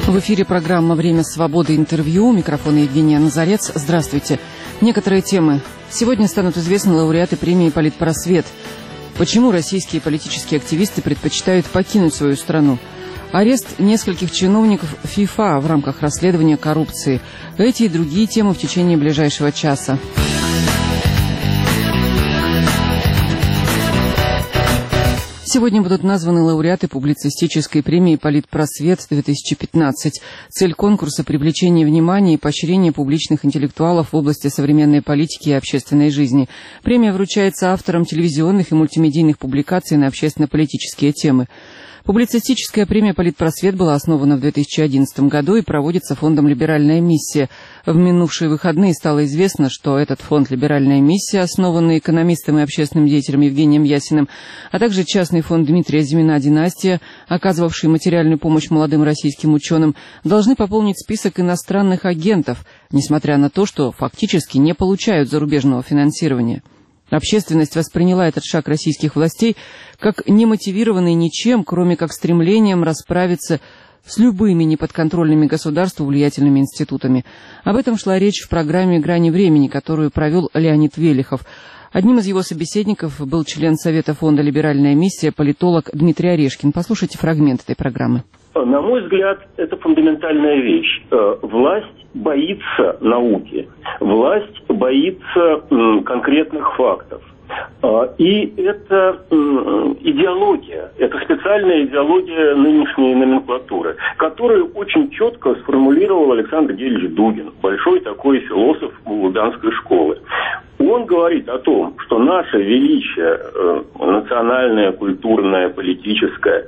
В эфире программа «Время свободы. Интервью». У микрофона Евгения Назарец. Здравствуйте. Некоторые темы. Сегодня станут известны лауреаты премии «Политпросвет». Почему российские политические активисты предпочитают покинуть свою страну? Арест нескольких чиновников ФИФА в рамках расследования коррупции. Эти и другие темы в течение ближайшего часа. Сегодня будут названы лауреаты публицистической премии «Политпросвет-2015». Цель конкурса – привлечение внимания и поощрение публичных интеллектуалов в области современной политики и общественной жизни. Премия вручается авторам телевизионных и мультимедийных публикаций на общественно-политические темы. Публицистическая премия «Политпросвет» была основана в 2011 году и проводится фондом «Либеральная миссия». В минувшие выходные стало известно, что этот фонд «Либеральная миссия», основанный экономистом и общественным деятелем Евгением Ясиным, а также частный фонд Дмитрия Зимина «Династия», оказывавший материальную помощь молодым российским ученым, должны пополнить список иностранных агентов, несмотря на то, что фактически не получают зарубежного финансирования. Общественность восприняла этот шаг российских властей как немотивированный ничем, кроме как стремлением расправиться с любыми неподконтрольными государству влиятельными институтами. Об этом шла речь в программе «Грани времени», которую провел Леонид Велихов. Одним из его собеседников был член Совета фонда «Либеральная миссия», политолог Дмитрий Орешкин. Послушайте фрагмент этой программы. На мой взгляд, это фундаментальная вещь. Власть боится науки, власть боится конкретных фактов. И это идеология, это специальная идеология нынешней номенклатуры, которую очень четко сформулировал Александр Гельевич Дугин, большой такой философ Луганской школы. Он говорит о том, что наше величие национальное, культурное, политическое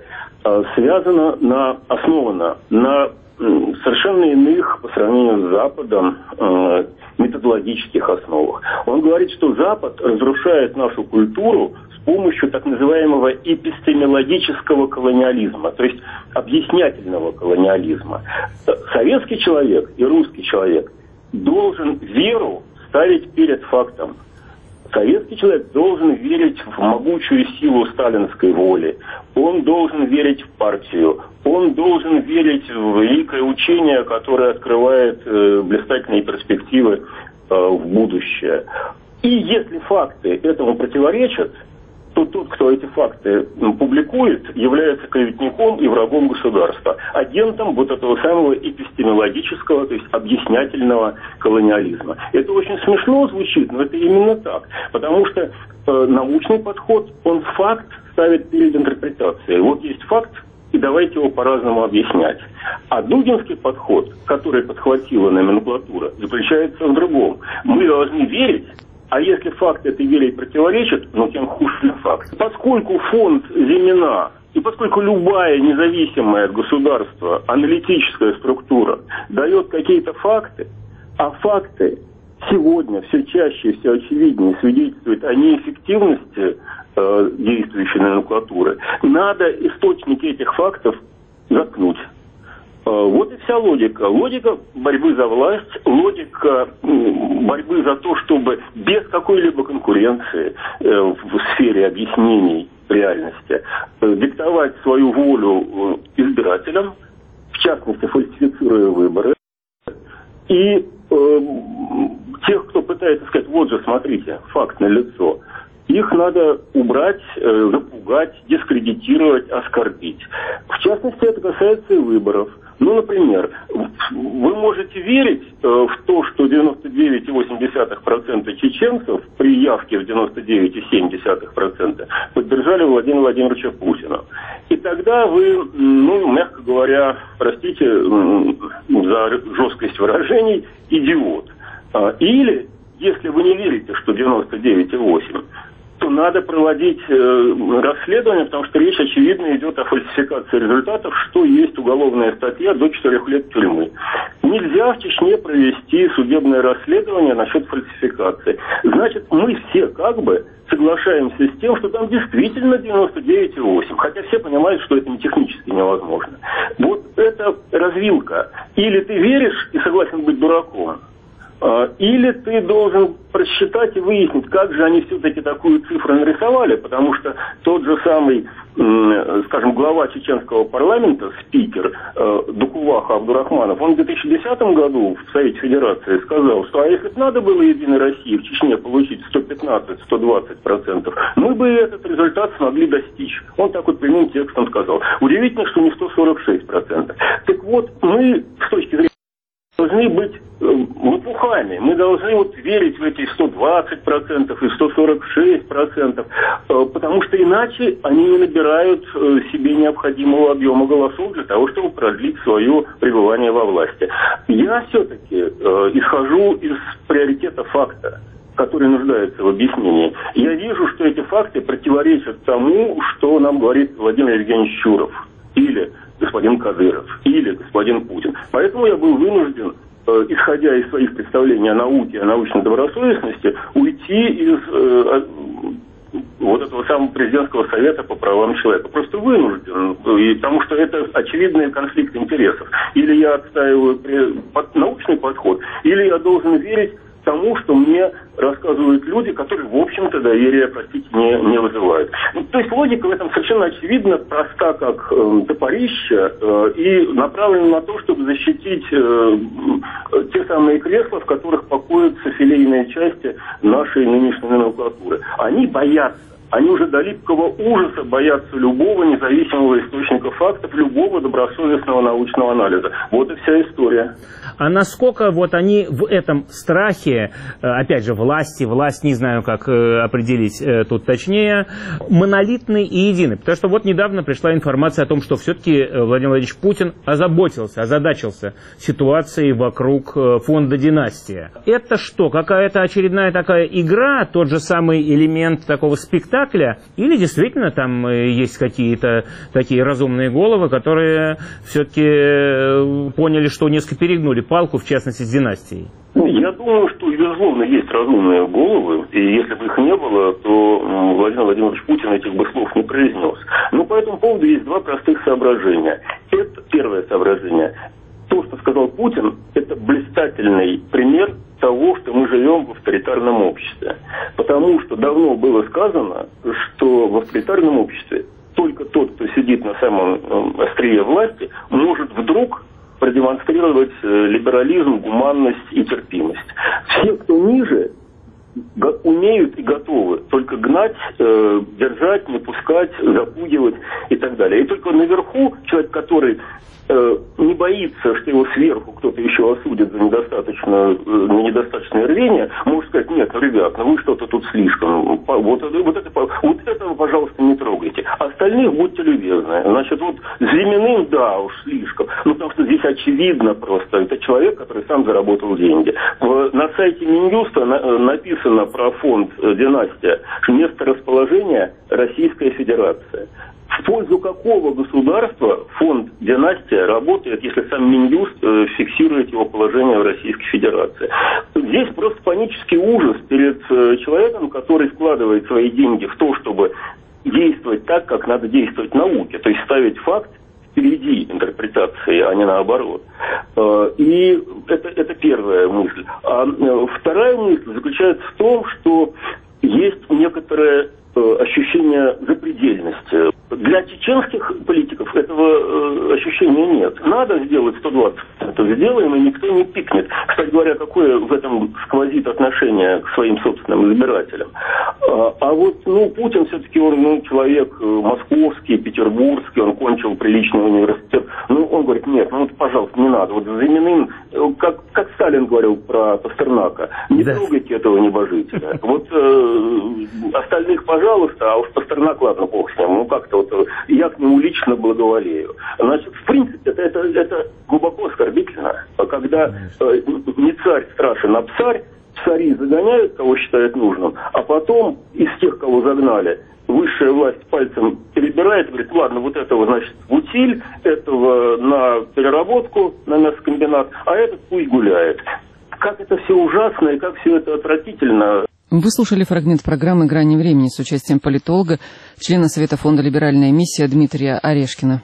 основано на совершенно иных по сравнению с Западом методологических основах. Он говорит, что Запад разрушает нашу культуру с помощью так называемого эпистемологического колониализма, то есть объяснятельного колониализма. Советский человек и русский человек должен веру ставить перед фактом. Советский человек должен верить в могучую силу сталинской воли. Он должен верить в партию. Он должен верить в великое учение, которое открывает блистательные перспективы в будущее. И если факты этому противоречат, то тот, кто эти факты публикует, является клеветником и врагом государства, агентом вот этого самого эпистемологического, то есть объяснятельного колониализма. Это очень смешно звучит, но это именно так. Потому что научный подход, он факт ставит перед интерпретацией. Вот есть факт, и давайте его по-разному объяснять. А дугинский подход, который подхватила номенклатура, заключается в другом. Мы должны верить. А если факт этой вере противоречит, тем хуже факт. Поскольку фонд Зимина и поскольку любая независимая от государства аналитическая структура дает какие-то факты, а факты сегодня все чаще и все очевиднее свидетельствуют о неэффективности действующей номенклатуры, надо источники этих фактов заткнуть. Вот и вся логика. Логика борьбы за власть, логика борьбы за то, чтобы без какой-либо конкуренции в сфере объяснений реальности диктовать свою волю избирателям, в частности, фальсифицируя выборы. И тех, кто пытается сказать, вот же, смотрите, факт налицо, их надо убрать, запугать, дискредитировать, оскорбить. В частности, это касается и выборов. Например, вы можете верить в то, что 99,8% чеченцев при явке в 99,7% поддержали Владимира Владимировича Путина. И тогда вы, мягко говоря, простите за жесткость выражений, идиот. Или, если вы не верите, что 99,8%, то надо проводить расследование, потому что речь, очевидно, идет о фальсификации результатов, что есть уголовная статья до 4 лет тюрьмы. Нельзя в Чечне провести судебное расследование насчет фальсификации. Значит, мы все как бы соглашаемся с тем, что там действительно 99,8, хотя все понимают, что это технически невозможно. Вот это развилка. Или ты веришь и согласен быть дураком, Или ты должен просчитать и выяснить, как же они все-таки такую цифру нарисовали, потому что тот же самый, скажем, глава чеченского парламента, спикер Дукуваха Абдурахманов, он в 2010 году в Совете Федерации сказал, что а если бы надо было Единой России в Чечне получить 115-120%, мы бы этот результат смогли достичь. Он так вот прямым текстом сказал. Удивительно, что не 146%. Так вот, мы с точки зрения должны быть лопухами. Мы должны вот верить в эти 120% и 146%, потому что иначе они не набирают себе необходимого объема голосов для того, чтобы продлить свое пребывание во власти. Я все-таки исхожу из приоритета факта, который нуждается в объяснении. Я вижу, что эти факты противоречат тому, что нам говорит Владимир Евгеньевич Чуров, или господин Кадыров, или господин Путин. Поэтому я был вынужден, исходя из своих представлений о науке, о научной добросовестности, уйти из вот этого самого президентского совета по правам человека. Просто вынужден, потому что это очевидный конфликт интересов. Или я отстаиваю научный подход, или я должен верить тому, что мне рассказывают люди, которые, в общем-то, доверия, простите, не вызывают. То есть логика в этом совершенно очевидно, проста как топорище, и направлена на то, чтобы защитить те самые кресла, в которых покоятся филейные части нашей нынешней номенклатуры. Они боятся. Они уже до липкого ужаса боятся любого независимого источника фактов, любого добросовестного научного анализа. Вот и вся история. А насколько вот они в этом страхе, опять же, власть, не знаю, как определить тут точнее, монолитны и едины? Потому что вот недавно пришла информация о том, что все-таки Владимир Владимирович Путин озадачился ситуацией вокруг фонда «Династия». Это что, какая-то очередная такая игра, тот же самый элемент такого спектакля, или действительно там есть какие-то такие разумные головы, которые все-таки поняли, что несколько перегнули палку, в частности, с «Династией»? Я думаю, что, безусловно, есть разумные головы, и если бы их не было, то Владимир Владимирович Путин этих бы слов не произнес. Но по этому поводу есть два простых соображения. Это первое соображение. То, что сказал Путин, это блистательный пример того, что мы живем в авторитарном обществе. Потому что давно было сказано, что в авторитарном обществе только тот, кто сидит на самом острие власти, может вдруг продемонстрировать либерализм, гуманность и терпимость. Все, кто ниже, умеют и готовы только гнать, держать, не пускать, запугивать и так далее. И только наверху человек, который не боится, что его сверху кто-то еще осудит за недостаточное рвение, может сказать: нет, ребят, вы что-то тут слишком, вот этого, пожалуйста, не трогайте. Остальных будьте любезны. Значит, вот Зиминым, да, уж слишком. Потому что здесь очевидно просто, это человек, который сам заработал деньги. На сайте Минюста написано про фонд «Династия», место расположения Российская Федерация. В пользу какого государства фонд «Династия» работает, если сам Минюст фиксирует его положение в Российской Федерации? Здесь просто панический ужас перед человеком, который вкладывает свои деньги в то, чтобы действовать так, как надо действовать в науке, то есть ставить факт впереди интерпретации, а не наоборот. И это первая мысль. А вторая мысль заключается в том, что есть некоторое ощущение запредельности. Для чеченских политиков этого ощущения нет. Надо сделать 120%, сделаем, и никто не пикнет. Кстати говоря, какое в этом сквозит отношение к своим собственным избирателям. А вот, Путин все-таки, он человек московский, петербургский, он кончил приличный университет. Он говорит: нет, пожалуйста, не надо. Вот за Зиминым, как Сталин говорил про Пастернака, не трогайте этого небожителя. Вот остальных, пожалуйста, а уж Пастернак, ладно, бог с ним, как-то я к нему лично благоволею. Значит, в принципе, это глубоко оскорбительно, когда не царь страшен, а псарь, псари загоняют, кого считают нужным, а потом из тех, кого загнали, высшая власть пальцем перебирает, говорит: ладно, вот этого, значит, в утиль, этого на переработку, на мясокомбинат, а этот пусть гуляет. Как это все ужасно и как все это отвратительно. Вы слушали фрагмент программы «Грани времени» с участием политолога, члена Совета фонда «Либеральная миссия» Дмитрия Орешкина.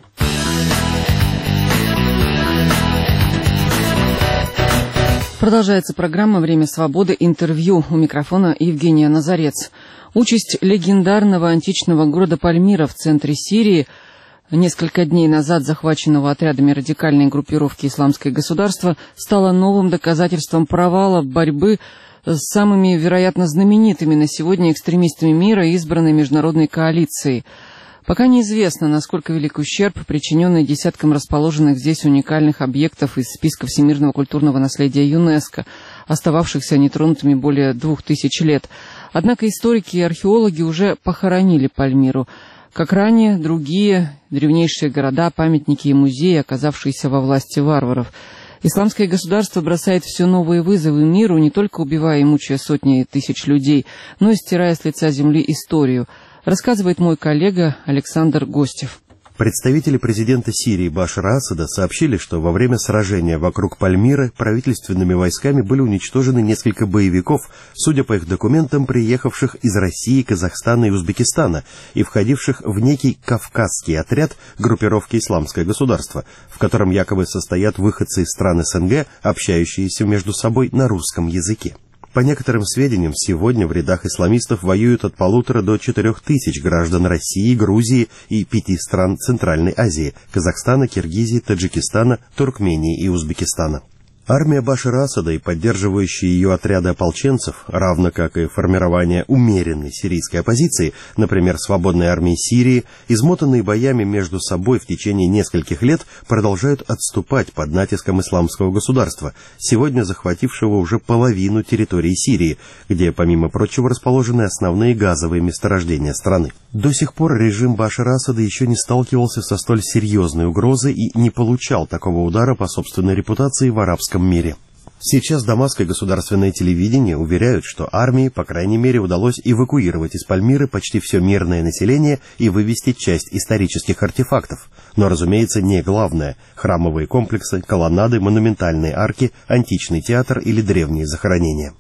Продолжается программа «Время свободы». Интервью. У микрофона Евгения Назарец. Участь легендарного античного города Пальмира в центре Сирии, несколько дней назад захваченного отрядами радикальной группировки «Исламское государство», стала новым доказательством провала борьбы с самыми, вероятно, знаменитыми на сегодня экстремистами мира, избранной международной коалицией. Пока неизвестно, насколько велик ущерб, причиненный десяткам расположенных здесь уникальных объектов из списка всемирного культурного наследия ЮНЕСКО, остававшихся нетронутыми более 2000 лет. Однако историки и археологи уже похоронили Пальмиру. Как ранее, другие древнейшие города, памятники и музеи, оказавшиеся во власти варваров. Исламское государство бросает все новые вызовы миру, не только убивая и мучая сотни тысяч людей, но и стирая с лица земли историю. Рассказывает мой коллега Александр Гостев. Представители президента Сирии Башара Асада сообщили, что во время сражения вокруг Пальмиры правительственными войсками были уничтожены несколько боевиков, судя по их документам, приехавших из России, Казахстана и Узбекистана и входивших в некий кавказский отряд группировки «Исламское государство», в котором якобы состоят выходцы из стран СНГ, общающиеся между собой на русском языке. По некоторым сведениям, сегодня в рядах исламистов воюют от 1500 до 4000 граждан России, Грузии и 5 стран Центральной Азии – Казахстана, Киргизии, Таджикистана, Туркмении и Узбекистана. Армия Башара Асада и поддерживающие ее отряды ополченцев, равно как и формирование умеренной сирийской оппозиции, например, Свободной армии Сирии, измотанные боями между собой в течение нескольких лет, продолжают отступать под натиском Исламского государства, сегодня захватившего уже половину территории Сирии, где, помимо прочего, расположены основные газовые месторождения страны. До сих пор режим Башара Асада еще не сталкивался со столь серьезной угрозой и не получал такого удара по собственной репутации в арабском мире. Сейчас дамасское государственное телевидение уверяют, что армии, по крайней мере, удалось эвакуировать из Пальмиры почти все мирное население и вывести часть исторических артефактов. Но, разумеется, не главное – храмовые комплексы, колоннады, монументальные арки, античный театр или древние захоронения.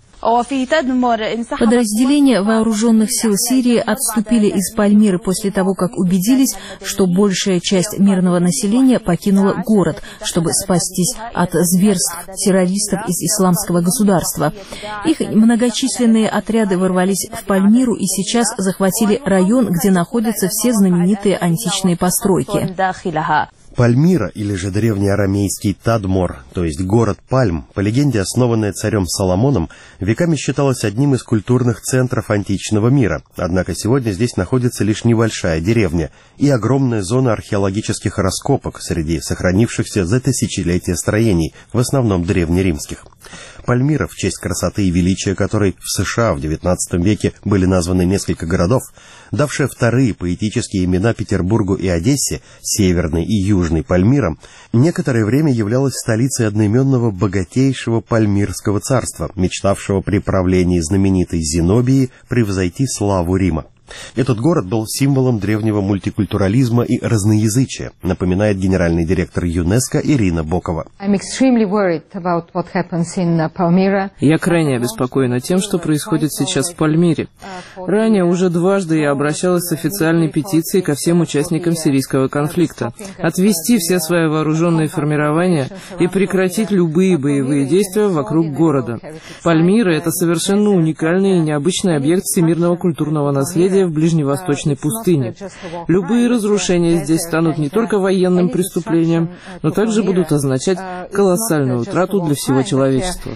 Подразделения вооруженных сил Сирии отступили из Пальмиры после того, как убедились, что большая часть мирного населения покинула город, чтобы спастись от зверств террористов из Исламского государства. Их многочисленные отряды ворвались в Пальмиру и сейчас захватили район, где находятся все знаменитые античные постройки. Пальмира, или же древнеарамейский Тадмор, то есть город Пальм, по легенде основанная царем Соломоном, веками считалась одним из культурных центров античного мира, однако сегодня здесь находится лишь небольшая деревня и огромная зона археологических раскопок среди сохранившихся за тысячелетия строений, в основном древнеримских. Пальмира, в честь красоты и величия которой в США в XIX веке были названы несколько городов, давшая вторые поэтические имена Петербургу и Одессе, Северной и Южной Пальмирам, некоторое время являлась столицей одноименного богатейшего Пальмирского царства, мечтавшего при правлении знаменитой Зенобии превзойти славу Рима. Этот город был символом древнего мультикультурализма и разноязычия, напоминает генеральный директор ЮНЕСКО Ирина Бокова. Я крайне обеспокоена тем, что происходит сейчас в Пальмире. Ранее уже дважды я обращалась с официальной петицией ко всем участникам сирийского конфликта. Отвести все свои вооруженные формирования и прекратить любые боевые действия вокруг города. Пальмира – это совершенно уникальный и необычный объект всемирного культурного наследия в ближневосточной пустыне. Любые разрушения здесь станут не только военным преступлением, но также будут означать колоссальную утрату для всего человечества.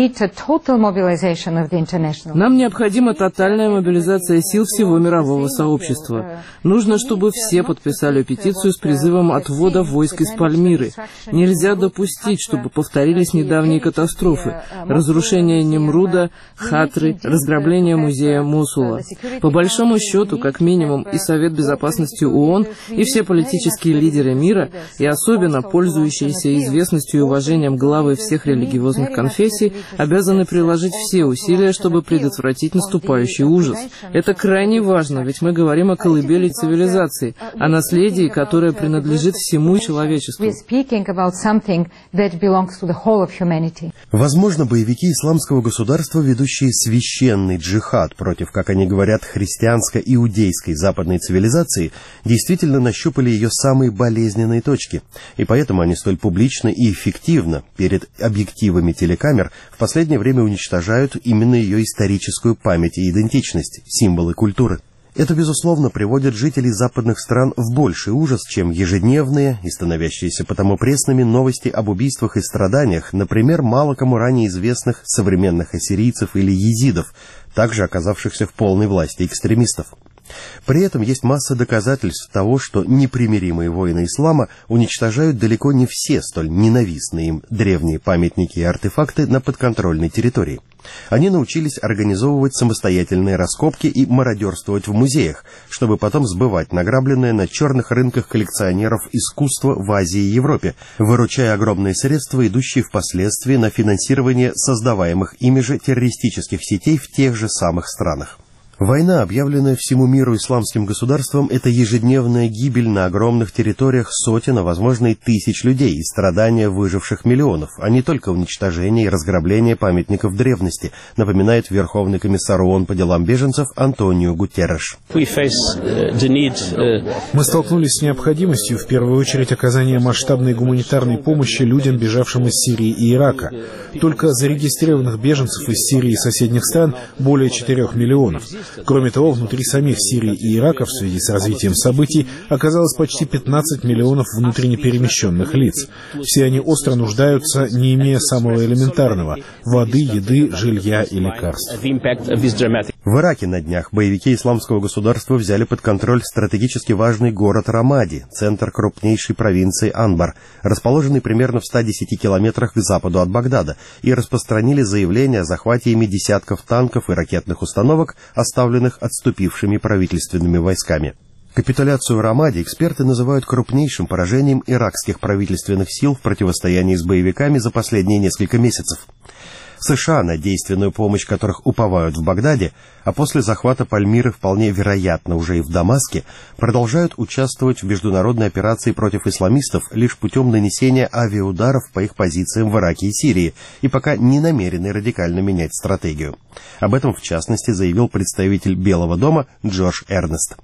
Нам необходима тотальная мобилизация сил всего мирового сообщества. Нужно, чтобы все подписали петицию с призывом отвода войск из Пальмиры. Нельзя допустить, чтобы повторились недавние катастрофы: разрушение Немруда, Хатры, разграбление музея Мосула. По большому счету, как минимум, и Совет Безопасности ООН, и все политические лидеры мира, и особенно пользующиеся известностью и уважением главы всех религиозных конфессий, обязаны приложить все усилия, чтобы предотвратить наступающий ужас. Это крайне важно, ведь мы говорим о колыбели цивилизации, о наследии, которое принадлежит всему человечеству. Возможно, боевики Исламского государства, ведущие священный джихад против, как они говорят, христиан христианско-иудейской западной цивилизации действительно нащупали ее самые болезненные точки, и поэтому они столь публично и эффективно перед объективами телекамер в последнее время уничтожают именно ее историческую память и идентичность, символы культуры. Это, безусловно, приводит жителей западных стран в больший ужас, чем ежедневные и становящиеся потому пресными новости об убийствах и страданиях, например, мало кому ранее известных современных ассирийцев или езидов, также оказавшихся в полной власти экстремистов. При этом есть масса доказательств того, что непримиримые воины ислама уничтожают далеко не все столь ненавистные им древние памятники и артефакты на подконтрольной территории. Они научились организовывать самостоятельные раскопки и мародерствовать в музеях, чтобы потом сбывать награбленное на черных рынках коллекционеров искусства в Азии и Европе, выручая огромные средства, идущие впоследствии на финансирование создаваемых ими же террористических сетей в тех же самых странах. Война, объявленная всему миру исламским государством, это ежедневная гибель на огромных территориях сотен, а возможно и тысяч людей и страдания выживших миллионов, а не только уничтожение и разграбление памятников древности, напоминает Верховный комиссар ООН по делам беженцев Антонио Гутерреш. Мы столкнулись с необходимостью в первую очередь оказания масштабной гуманитарной помощи людям, бежавшим из Сирии и Ирака. Только зарегистрированных беженцев из Сирии и соседних стран более 4 миллионов. Кроме того, внутри самих Сирии и Ирака в связи с развитием событий оказалось почти 15 миллионов внутренне перемещенных лиц. Все они остро нуждаются, не имея самого элементарного – воды, еды, жилья и лекарств. В Ираке на днях боевики исламского государства взяли под контроль стратегически важный город Рамади, центр крупнейшей провинции Анбар, расположенный примерно в 110 километрах к западу от Багдада, и распространили заявление о захвате ими десятков танков и ракетных установок, оставленных отступившими правительственными войсками. Капитуляцию Рамади эксперты называют крупнейшим поражением иракских правительственных сил в противостоянии с боевиками за последние несколько месяцев. США, на действенную помощь которых уповают в Багдаде, а после захвата Пальмиры вполне вероятно уже и в Дамаске, продолжают участвовать в международной операции против исламистов лишь путем нанесения авиаударов по их позициям в Ираке и Сирии, и пока не намерены радикально менять стратегию. Об этом, в частности, заявил представитель Белого дома Джош Эрнест.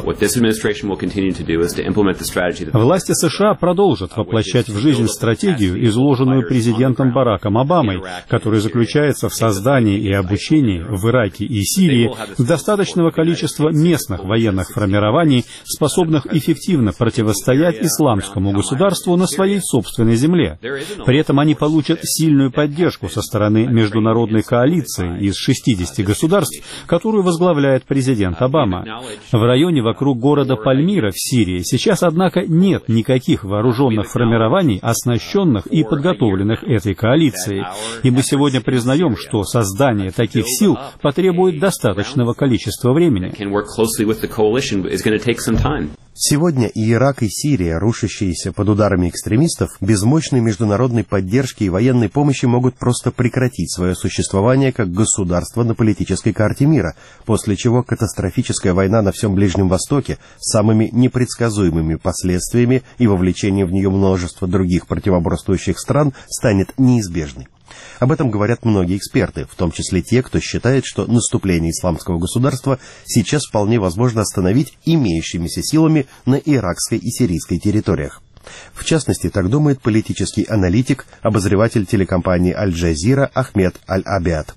Власти США продолжат воплощать в жизнь стратегию, изложенную президентом Бараком Обамой, которая заключается в создании и обучении в Ираке и Сирии достаточного количества местных военных формирований, способных эффективно противостоять исламскому государству на своей собственной земле. При этом они получат сильную поддержку со стороны международной коалиции из 60 государств, которую возглавляет президент Обама. В районе вокруг города Пальмира в Сирии сейчас, однако, нет никаких вооруженных формирований, оснащенных и подготовленных этой коалицией. И мы сегодня признаем, что создание таких сил потребует достаточного количества времени. Сегодня и Ирак, и Сирия, рушащиеся под ударами экстремистов, без мощной международной поддержки и военной помощи могут просто прекратить свое существование как государство на политической карте мира, после чего катастрофическая война на всем Ближнем Востоке с самыми непредсказуемыми последствиями и вовлечением в нее множества других противоборствующих стран станет неизбежной. Об этом говорят многие эксперты, в том числе те, кто считает, что наступление исламского государства сейчас вполне возможно остановить имеющимися силами на иракской и сирийской территориях. В частности, так думает политический аналитик, обозреватель телекомпании «Аль-Джазира» Ахмед Аль-Абиад.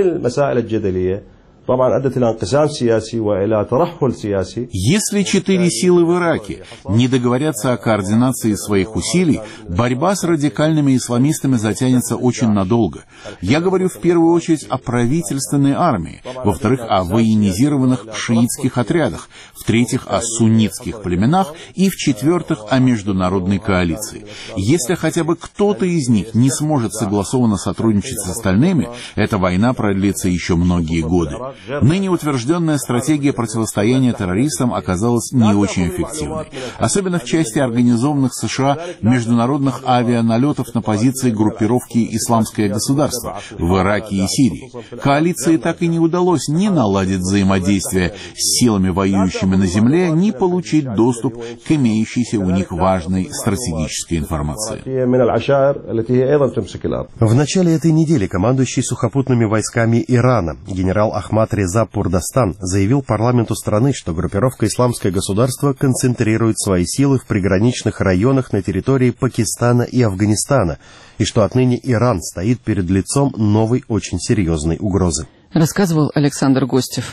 Если 4 силы в Ираке не договорятся о координации своих усилий, борьба с радикальными исламистами затянется очень надолго. Я говорю в первую очередь о правительственной армии, во-вторых, о военизированных шиитских отрядах, в-третьих, о суннитских племенах и, в-четвертых, о международной коалиции. Если хотя бы кто-то из них не сможет согласованно сотрудничать с остальными, эта война продлится еще многие годы. Ныне утвержденная стратегия противостояния террористам оказалась не очень эффективной, особенно в части организованных США международных авианалетов на позиции группировки «Исламское государство» в Ираке и Сирии. Коалиции так и не удалось ни наладить взаимодействие с силами, воюющими на земле, ни получить доступ к имеющейся у них важной стратегической информации. В начале этой недели командующий сухопутными войсками Ирана генерал Ахмад Ахмад Реза Пурдастан заявил парламенту страны, что группировка «Исламское государство» концентрирует свои силы в приграничных районах на территории Пакистана и Афганистана, и что отныне Иран стоит перед лицом новой очень серьезной угрозы. Рассказывал Александр Гостев.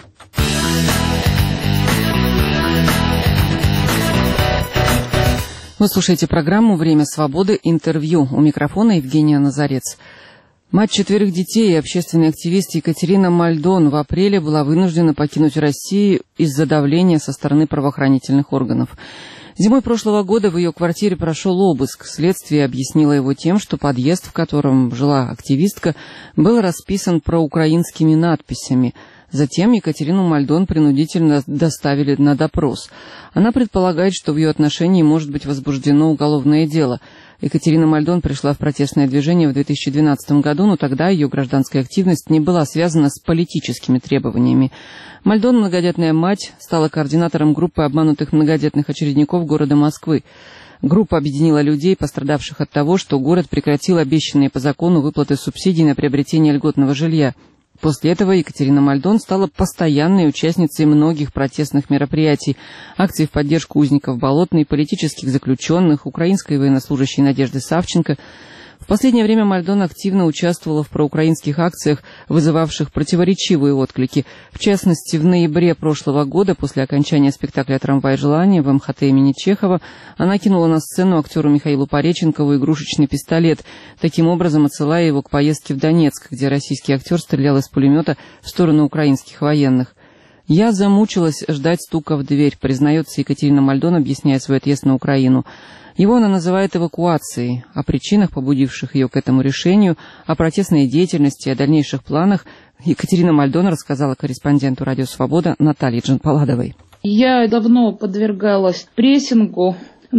Вы слушаете программу «Время свободы. Интервью». У микрофона Евгения Назарец. Мать 4 детей и общественный активист Екатерина Мальдон в апреле была вынуждена покинуть Россию из-за давления со стороны правоохранительных органов. Зимой прошлого года в ее квартире прошел обыск. Следствие объяснило его тем, что подъезд, в котором жила активистка, был расписан проукраинскими надписями. Затем Екатерину Мальдон принудительно доставили на допрос. Она предполагает, что в ее отношении может быть возбуждено уголовное дело. Екатерина Мальдон пришла в протестное движение в 2012 году, но тогда ее гражданская активность не была связана с политическими требованиями. Мальдон, многодетная мать, стала координатором группы обманутых многодетных очередников города Москвы. Группа объединила людей, пострадавших от того, что город прекратил обещанные по закону выплаты субсидий на приобретение льготного жилья. После этого Екатерина Мальдон стала постоянной участницей многих протестных мероприятий, акций в поддержку узников Болотной, политических заключенных, украинской военнослужащей Надежды Савченко. В последнее время Мальдон активно участвовала в проукраинских акциях, вызывавших противоречивые отклики. В частности, в ноябре прошлого года, после окончания спектакля «Трамвай желания» в МХТ имени Чехова, она кинула на сцену актеру Михаилу Пореченкову игрушечный пистолет, таким образом отсылая его к поездке в Донецк, где российский актер стрелял из пулемета в сторону украинских военных. «Я замучилась ждать стука в дверь», признается Екатерина Мальдон, объясняя свой отъезд на Украину. Его она называет эвакуацией. О причинах, побудивших ее к этому решению, о протестной деятельности и о дальнейших планах Екатерина Мальдон рассказала корреспонденту «Радио Свобода» Наталье Джанпаладовой. Я давно подвергалась прессингу,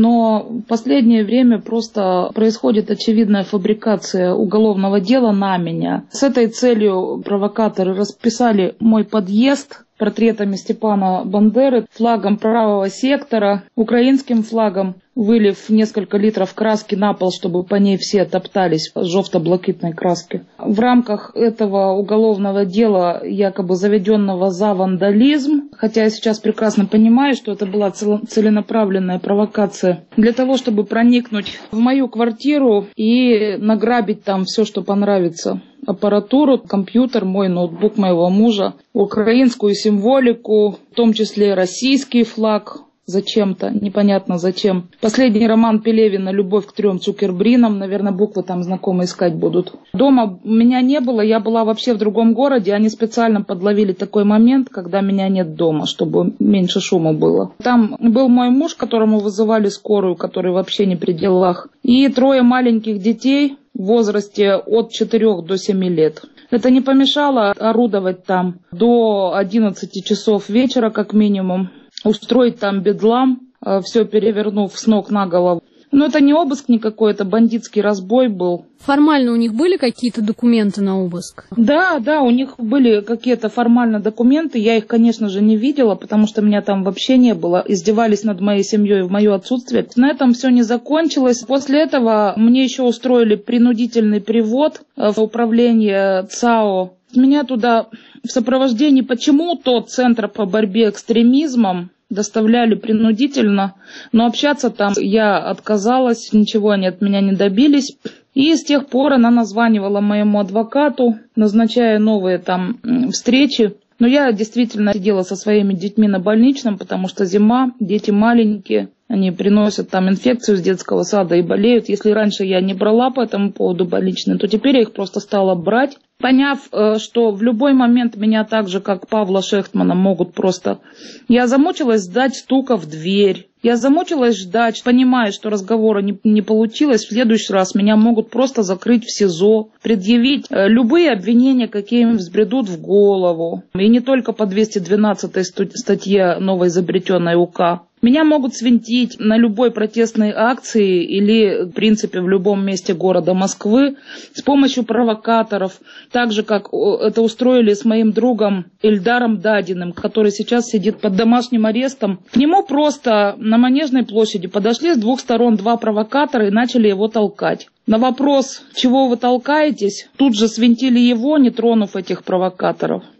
но в последнее время просто происходит очевидная фабрикация уголовного дела на меня. С этой целью провокаторы расписали мой подъезд портретами Степана Бандеры, флагом правого сектора, украинским флагом, вылив несколько литров краски на пол, чтобы по ней все топтались, жовто-блакитной краски. В рамках этого уголовного дела, якобы заведенного за вандализм, хотя я сейчас прекрасно понимаю, что это была целенаправленная провокация, для того, чтобы проникнуть в мою квартиру и награбить там все, что понравится. Аппаратуру, компьютер, мой ноутбук моего мужа, украинскую символику, в том числе российский флаг, зачем-то, непонятно зачем. Последний роман Пелевина «Любовь к 3 Цукербринам», наверное, буквы там знакомые искать будут. Дома меня не было, я была вообще в другом городе, они специально подловили такой момент, когда меня нет дома, чтобы меньше шума было. Там был мой муж, которому вызывали скорую, который вообще не при делах, и 3 маленьких детей в возрасте от 4 до 7 лет. Это не помешало орудовать там до 11 часов вечера как минимум, устроить там бедлам, все перевернув с ног на голову. Но это не обыск никакой, это бандитский разбой был. Формально у них были какие-то документы на обыск? Да, у них были какие-то формально документы. Я их, конечно же, не видела, потому что меня там вообще не было. Издевались над моей семьей в мое отсутствие. На этом все не закончилось. После этого мне еще устроили принудительный привод в управление ЦАО. Меня туда в сопровождении почему-то Центра по борьбе с экстремизмом доставляли принудительно, но общаться там я отказалась, ничего они от меня не добились. И с тех пор она названивала моему адвокату, назначая новые там встречи. Но я действительно сидела со своими детьми на больничном, потому что зима, дети маленькие, они приносят там инфекцию с детского сада и болеют. Если раньше я не брала по этому поводу больничные, то теперь я их просто стала брать. Поняв, что в любой момент меня так же, как Павла Шехтмана, могут просто... Я замучилась ждать стука в дверь. Я замучилась ждать, понимая, что разговора не получилось. В следующий раз меня могут просто закрыть в СИЗО, предъявить любые обвинения, какие им взбредут в голову. И не только по 212 статье новоизобретенной УК. Меня могут свинтить на любой протестной акции или, в принципе, в любом месте города Москвы с помощью провокаторов, так же, как это устроили с моим другом Ильдаром Дадиным, который сейчас сидит под домашним арестом. К нему просто на Манежной площади подошли с 2 сторон 2 провокатора и начали его толкать. На вопрос, чего вы толкаетесь, тут же свинтили его, не тронув этих провокаторов.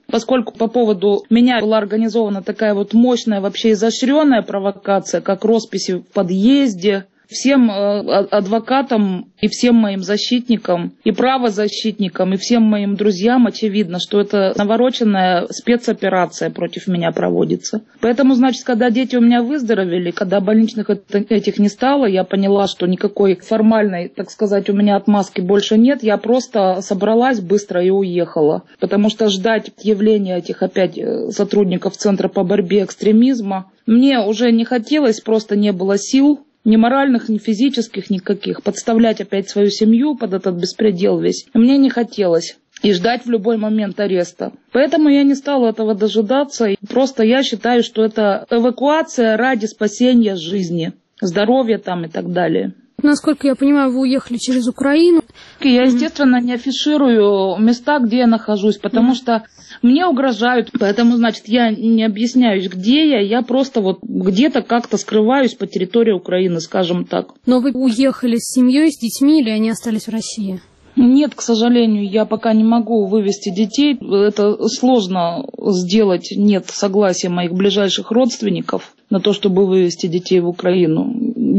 Поскольку по поводу меня была организована такая вот мощная, вообще изощренная провокация, как росписи в подъезде, всем адвокатам и всем моим защитникам, и правозащитникам, и всем моим друзьям очевидно, что это навороченная спецоперация против меня проводится. Поэтому, значит, когда дети у меня выздоровели, когда больничных этих не стало, я поняла, что никакой формальной, так сказать, у меня отмазки больше нет. Я просто собралась быстро и уехала. Потому что ждать явления этих опять сотрудников Центра по борьбе экстремизма мне уже не хотелось, просто не было сил. Ни моральных, ни физических, никаких. Подставлять опять свою семью под этот беспредел весь мне не хотелось. И ждать в любой момент ареста. Поэтому я не стала этого дожидаться. Просто я считаю, что это эвакуация ради спасения жизни, здоровья там и так далее. Насколько я понимаю, вы уехали через Украину. Я, естественно, не афиширую места, где я нахожусь, потому что мне угрожают. Поэтому, значит, я не объясняюсь, где я просто вот где-то как-то скрываюсь по территории Украины, скажем так. Но вы уехали с семьей, с детьми, или они остались в России? Нет, к сожалению, я пока не могу вывести детей. Это сложно сделать. Нет согласия моих ближайших родственников на то, чтобы вывести детей в Украину.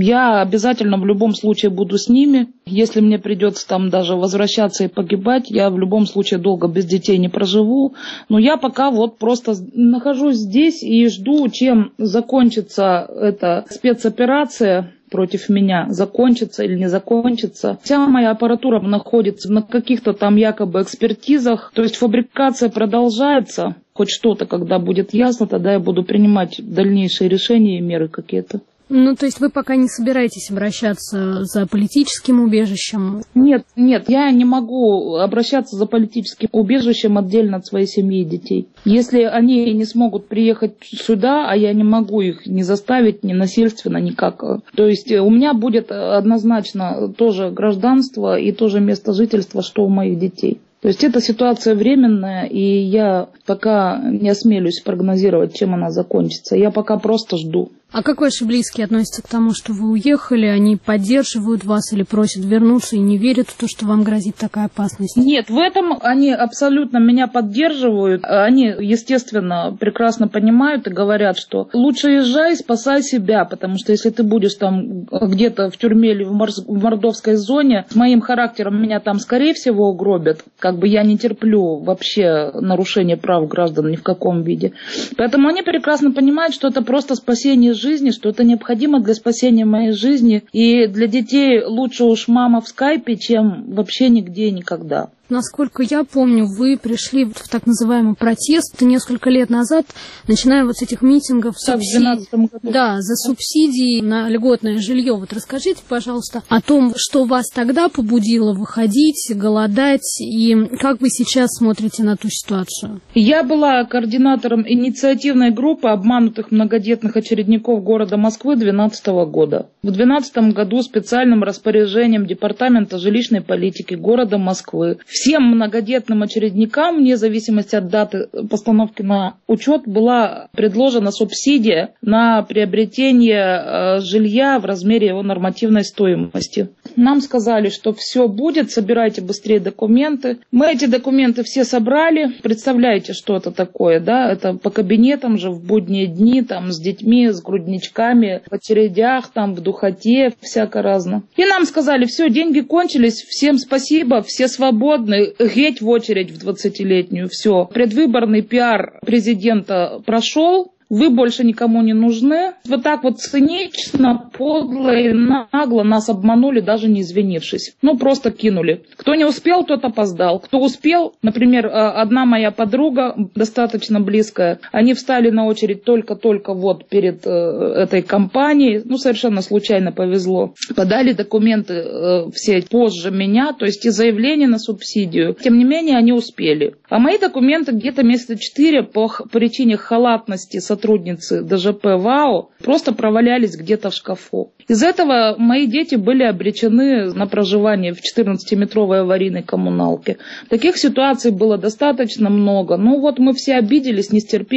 Я обязательно в любом случае буду с ними. Если мне придется там даже возвращаться и погибать, я в любом случае долго без детей не проживу. Но я пока вот просто нахожусь здесь и жду, чем закончится эта спецоперация против меня, закончится или не закончится. Вся моя аппаратура находится на каких-то там якобы экспертизах, то есть фабрикация продолжается. Хоть что-то, когда будет ясно, тогда я буду принимать дальнейшие решения и меры какие-то. Ну, то есть вы пока не собираетесь обращаться за политическим убежищем? Нет, я не могу обращаться за политическим убежищем отдельно от своей семьи и детей. Если они не смогут приехать сюда, а я не могу их ни заставить, ни насильственно, никак. То есть у меня будет однозначно тоже гражданство и тоже место жительства, что у моих детей. То есть эта ситуация временная, и я пока не осмелюсь прогнозировать, чем она закончится. Я пока просто жду. А как ваши близкие относятся к тому, что вы уехали? Они поддерживают вас или просят вернуться и не верят в то, что вам грозит такая опасность? Нет, в этом они абсолютно меня поддерживают. Они, естественно, прекрасно понимают и говорят, что лучше езжай, спасай себя, потому что если ты будешь там где-то в тюрьме или в мордовской зоне, с моим характером меня там, скорее всего, угробят. Как бы я не терплю вообще нарушения прав граждан ни в каком виде. Поэтому они прекрасно понимают, что это просто спасение жизни, что это необходимо для спасения моей жизни. И для детей лучше уж мама в скайпе, чем вообще нигде и никогда. Насколько я помню, вы пришли в так называемый протест несколько лет назад, начиная вот с этих митингов в 2012 году. Да, за субсидии на льготное жилье. Вот расскажите, пожалуйста, о том, что вас тогда побудило выходить, голодать, и как вы сейчас смотрите на ту ситуацию? Я была координатором инициативной группы обманутых многодетных очередников города Москвы 2012 года. В 2012 году специальным распоряжением Департамента жилищной политики города Москвы всем многодетным очередникам, вне зависимости от даты постановки на учет, была предложена субсидия на приобретение жилья в размере его нормативной стоимости. Нам сказали, что все будет, собирайте быстрее документы. Мы эти документы все собрали. Представляете, что это такое, да? Это по кабинетам же в будние дни, там с детьми, с грудничками, в очередях, там в духоте, всяко разно. И нам сказали, все, деньги кончились, всем спасибо, все свободны. Геть в очередь в 20-летнюю, все. Предвыборный пиар президента прошел. Вы больше никому не нужны. Вот так вот цинично, подло и нагло нас обманули, даже не извинившись. Ну, просто кинули. Кто не успел, тот опоздал. Кто успел, например, одна моя подруга, достаточно близкая, они встали на очередь только-только вот перед этой кампанией. Ну, совершенно случайно повезло. Подали документы все позже меня, то есть и заявление на субсидию. Тем не менее, они успели. А мои документы где-то месяца 4 по причине халатности сотрудницы ДЖП ВАО просто провалялись где-то в шкафу. Из этого мои дети были обречены на проживание в 14-метровой аварийной коммуналке. Таких ситуаций было достаточно много. Ну вот мы все обиделись, не стерпели.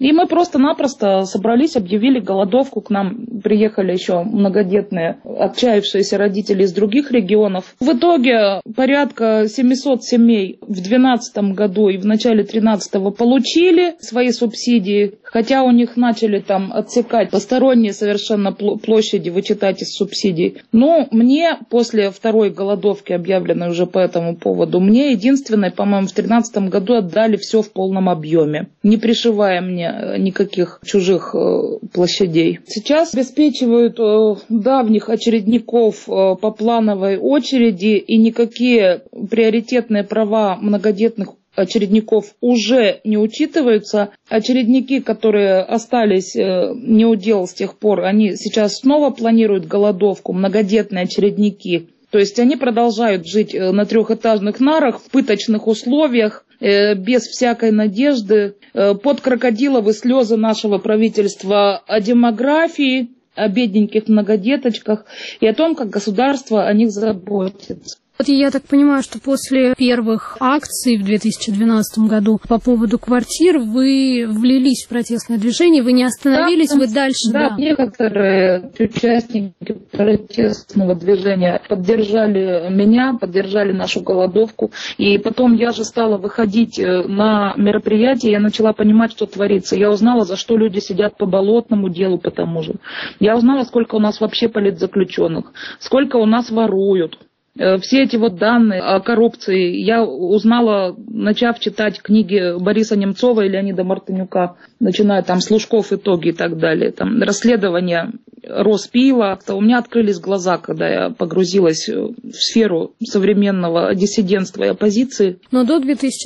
И мы просто-напросто собрались, объявили голодовку. К нам приехали еще многодетные, отчаявшиеся родители из других регионов. В итоге порядка 700 семей в 2012 году и в начале 2013 получили свои субсидии, хотя у них начали там отсекать посторонние совершенно площади, вычитать из субсидий. Но мне после второй голодовки, объявленной уже по этому поводу, мне единственное, по-моему, в 2013 году отдали все в полном объеме, не пришивая мне никаких чужих площадей. Сейчас обеспечивают давних очередников по плановой очереди, и никакие приоритетные права многодетных очередников уже не учитываются. Очередники, которые остались неудел с тех пор, они сейчас снова планируют голодовку, многодетные очередники. То есть они продолжают жить на трехэтажных нарах в пыточных условиях, без всякой надежды, под крокодиловые слезы нашего правительства о демографии, о бедненьких многодеточках и о том, как государство о них заботится. Вот я так понимаю, что после первых акций в 2012 году по поводу квартир вы влились в протестное движение, вы не остановились, да, вы дальше... Да, некоторые участники протестного движения поддержали меня, поддержали нашу голодовку. И потом я же стала выходить на мероприятия, я начала понимать, что творится. Я узнала, за что люди сидят по болотному делу, по тому же. Я узнала, сколько у нас вообще политзаключенных, сколько у нас воруют. Все эти вот данные о коррупции я узнала, начав читать книги Бориса Немцова и Леонида Мартынюка, начиная там с Лужков итоги и так далее, там расследования Роспила. У меня открылись глаза, когда я погрузилась в сферу современного диссидентства и оппозиции. Но до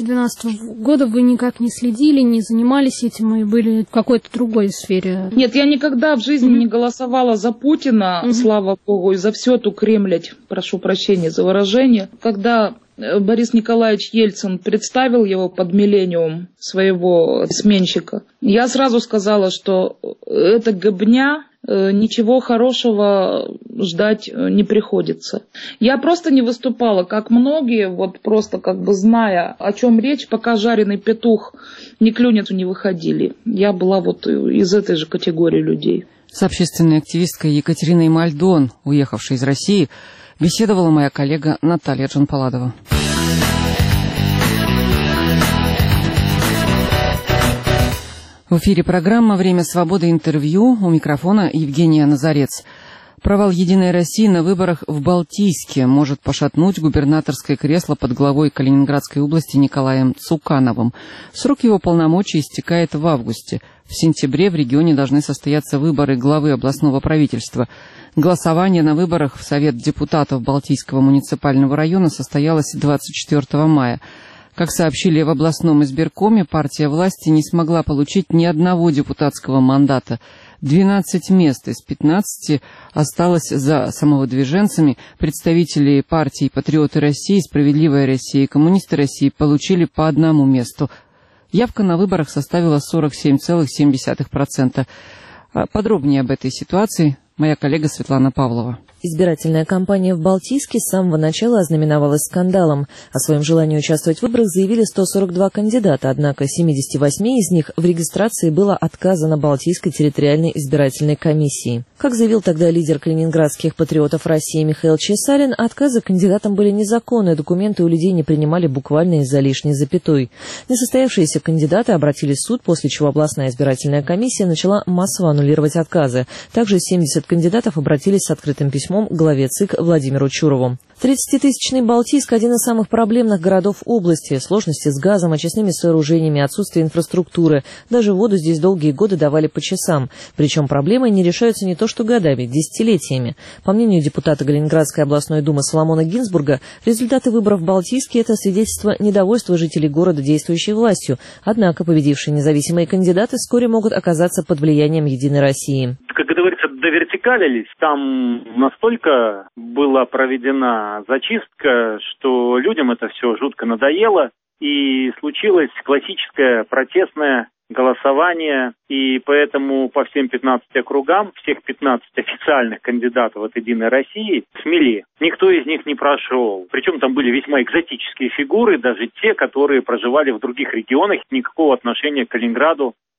2012 года вы никак не следили, не занимались этим и были в какой-то другой сфере? Нет, я никогда в жизни не голосовала за Путина, слава богу, и за всю эту кремлять, прошу прощения за выражение. Когда Борис Николаевич Ельцин представил его под миллениум своего сменщика, я сразу сказала, что это гобня, ничего хорошего ждать не приходится. Я просто не выступала, как многие, вот просто как бы зная, о чем речь, пока жареный петух не клюнет, не выходили. Я была вот из этой же категории людей. С общественной активисткой Екатериной Мальдон, уехавшей из России, беседовала моя коллега Наталья Джанпаладова. В эфире программа «Время свободы. Интервью». У микрофона Евгения Назарец. Провал «Единой России» на выборах в Балтийске может пошатнуть губернаторское кресло под главой Калининградской области Николаем Цукановым. Срок его полномочий истекает в августе. В сентябре в регионе должны состояться выборы главы областного правительства. Голосование на выборах в Совет депутатов Балтийского муниципального района состоялось 24 мая. Как сообщили в областном избиркоме, партия власти не смогла получить ни одного депутатского мандата. 12 мест из 15 осталось за самовыдвиженцами. Представители партий «Патриоты России», «Справедливая Россия» и «Коммунисты России» получили по одному месту. Явка на выборах составила 47,7%. Подробнее об этой ситуации моя коллега Светлана Павлова. Избирательная кампания в Балтийске с самого начала ознаменовалась скандалом. О своем желании участвовать в выборах заявили 142 кандидата, однако 78 из них в регистрации было отказано Балтийской территориальной избирательной комиссией. Как заявил тогда лидер калининградских патриотов России Михаил Чесарин, отказы кандидатам были незаконны, документы у людей не принимали буквально из-за лишней запятой. Несостоявшиеся кандидаты обратились в суд, после чего областная избирательная комиссия начала массово аннулировать отказы. Также 70 кандидатов обратились с открытым письмом к главе ЦИК Владимиру Чурову. 30-тысячный Балтийск – один из самых проблемных городов области. Сложности с газом, очистными сооружениями, отсутствие инфраструктуры. Даже воду здесь долгие годы давали по часам. Причем проблемы не решаются не то что годами, десятилетиями. По мнению депутата Калининградской областной думы Соломона Гинзбурга, результаты выборов в Балтийске – это свидетельство недовольства жителей города действующей властью. Однако победившие независимые кандидаты вскоре могут оказаться под влиянием «Единой России». Как говорится, довертикалились. Там настолько была проведена зачистка, что людям это все жутко надоело. И случилось классическое протестное голосование. И поэтому по всем 15 округам, всех 15 официальных кандидатов от «Единой России» смели. Никто из них не прошел. Причем там были весьма экзотические фигуры, даже те, которые проживали в других регионах, никакого отношения к Калининграду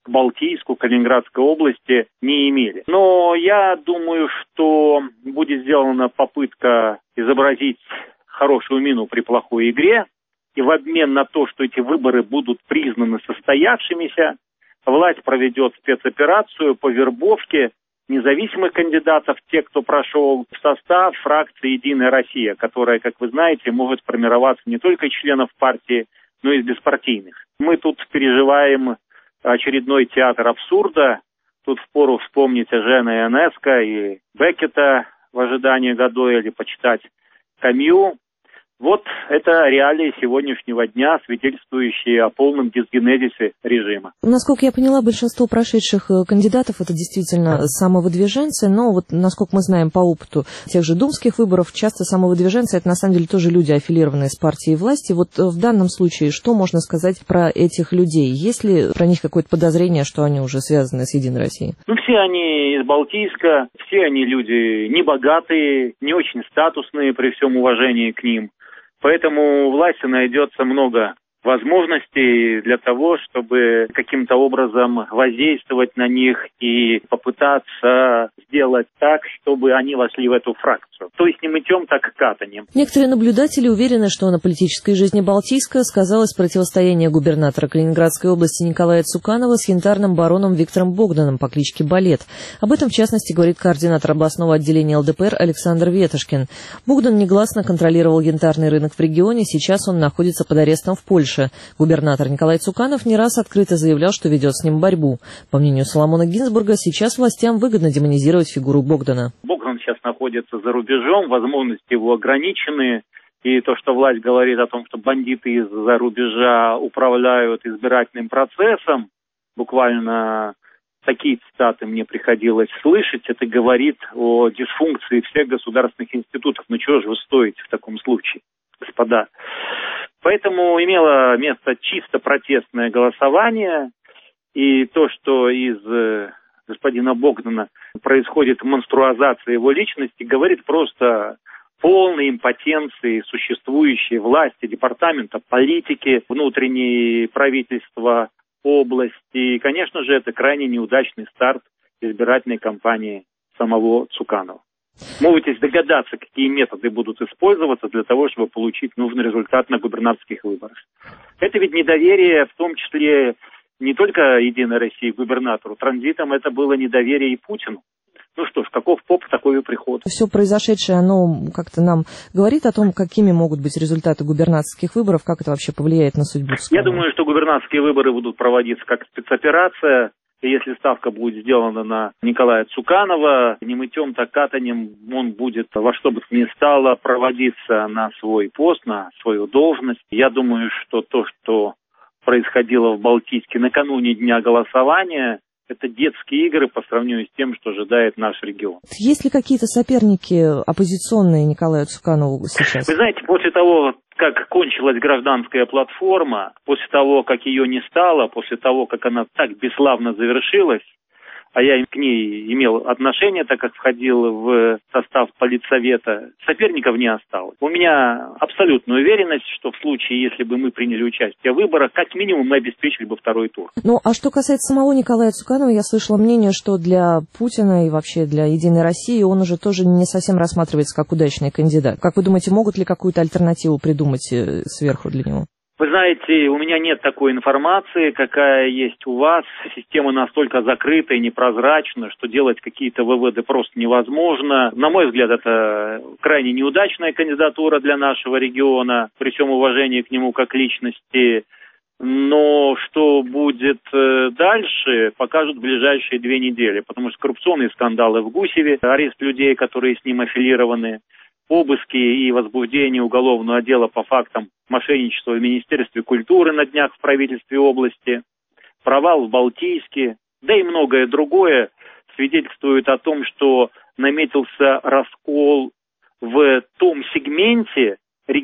к Балтийску, к Калининградской области не имели. Но я думаю, что будет сделана попытка изобразить хорошую мину при плохой игре, и в обмен на то, что эти выборы будут признаны состоявшимися, власть проведет спецоперацию по вербовке независимых кандидатов, тех, кто прошел в состав фракции «Единая Россия», которая, как вы знаете, может формироваться не только из членов партии, но и из беспартийных. Мы тут переживаем очередной театр абсурда. Тут впору вспомнить Эжена Ионеско и Беккета в ожидании Годо или почитать Камью. Вот это реалии сегодняшнего дня, свидетельствующие о полном дисгенезисе режима. Насколько я поняла, большинство прошедших кандидатов это действительно самовыдвиженцы, но вот насколько мы знаем по опыту тех же думских выборов, часто самовыдвиженцы это на самом деле тоже люди, аффилированные с партией власти. Вот в данном случае что можно сказать про этих людей? Есть ли про них какое-то подозрение, что они уже связаны с «Единой Россией»? Все они из Балтийска, все они люди небогатые, не очень статусные при всем уважении к ним. Поэтому у власти найдется много возможностей для того, чтобы каким-то образом воздействовать на них и попытаться сделать так, чтобы они вошли в эту фракцию. То есть не мытьем, так катаньем. Некоторые наблюдатели уверены, что на политической жизни Балтийска сказалось противостояние губернатора Калининградской области Николая Цуканова с янтарным бароном Виктором Богданом по кличке Балет. Об этом, в частности, говорит координатор областного отделения ЛДПР Александр Ветошкин. Богдан негласно контролировал янтарный рынок в регионе, сейчас он находится под арестом в Польше. Губернатор Николай Цуканов не раз открыто заявлял, что ведет с ним борьбу. По мнению Соломона Гинзбурга, сейчас властям выгодно демонизировать фигуру Богдана. Богдан сейчас находится за рубежом, возможности его ограничены. И то, что власть говорит о том, что бандиты из-за рубежа управляют избирательным процессом, буквально такие цитаты мне приходилось слышать, это говорит о дисфункции всех государственных институтов. Ну чего же вы стоите в таком случае, господа? Поэтому имело место чисто протестное голосование, и то, что из господина Богдана происходит монструозация его личности, говорит просто полной импотенции существующей власти, департамента политики, внутренней правительства области. И, конечно же, это крайне неудачный старт избирательной кампании самого Цуканова. Можете догадаться, какие методы будут использоваться для того, чтобы получить нужный результат на губернаторских выборах. Это ведь недоверие, в том числе не только «Единой России» губернатору. Транзитом это было недоверие и Путину. Ну что ж, каков поп, такой и приход. Все произошедшее, оно как-то нам говорит о том, какими могут быть результаты губернаторских выборов, как это вообще повлияет на судьбу Цуканова? Я думаю, что губернаторские выборы будут проводиться как спецоперация. И если ставка будет сделана на Николая Цуканова, не мытьем, так катаньем он будет во что бы то ни стало проводиться на свой пост, на свою должность. Я думаю, что то, что происходило в Балтийске накануне дня голосования, это детские игры по сравнению с тем, что ожидает наш регион. Есть ли какие-то соперники оппозиционные Николаю Цуканову сейчас? Вы знаете, после того, как кончилась гражданская платформа, после того, как ее не стало, после того, как она так бесславно завершилась, а я к ней имел отношение, так как входил в состав политсовета, соперников не осталось. У меня абсолютная уверенность, что в случае, если бы мы приняли участие в выборах, как минимум мы обеспечили бы второй тур. Ну, а что касается самого Николая Цуканова, я слышала мнение, что для Путина и вообще для «Единой России» он уже тоже не совсем рассматривается как удачный кандидат. Как вы думаете, могут ли какую-то альтернативу придумать сверху для него? Вы знаете, у меня нет такой информации, какая есть у вас. Система настолько закрыта и непрозрачна, что делать какие-то выводы просто невозможно. На мой взгляд, это крайне неудачная кандидатура для нашего региона, при всем уважении к нему как личности. Но что будет дальше, покажут в ближайшие 2 недели, потому что коррупционные скандалы в Гусеве, арест людей, которые с ним аффилированы, обыски и возбуждение уголовного дела по фактам мошенничества в Министерстве культуры на днях в правительстве области, провал в Балтийске, да и многое другое свидетельствует о том, что наметился раскол в том сегменте региона,